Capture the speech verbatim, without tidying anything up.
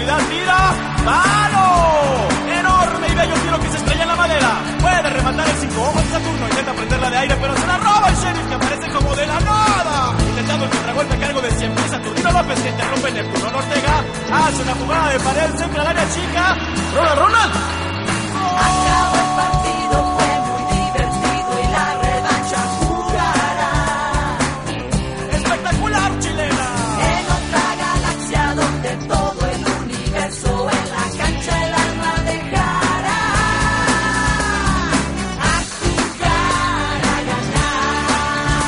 velocidad, tira, ¡palo! Enorme y bello tiro que se estrella en la madera. Puede rematar el cinco ojos de Saturno, intenta prenderla de aire, pero se la roba el sheriff, que aparece como de la nada. Intentando el contragolpe a cargo de cien pies, Saturnino López, que interrumpe Neptuno Ortega. Hace una jugada de pared, centra al área chica. ¡Ronald, Ronald! ¡Oh!